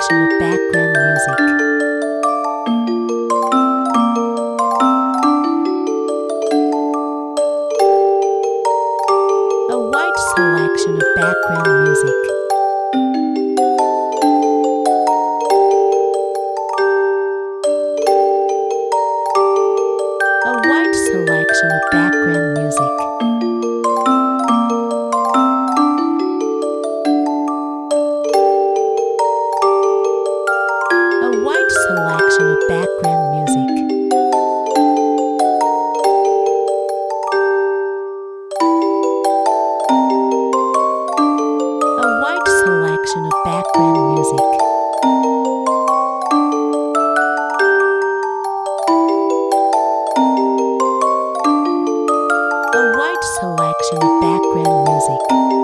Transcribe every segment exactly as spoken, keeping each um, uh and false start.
selection of background music. A wide selection of background music. A wide selection of background music. A wide selection of background music. A wide selection of background music. A wide selection of background music.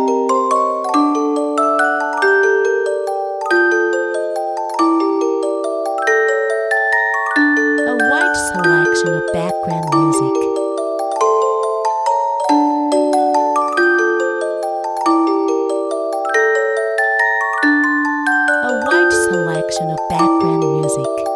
A wide selection of background music. A wide selection of background music.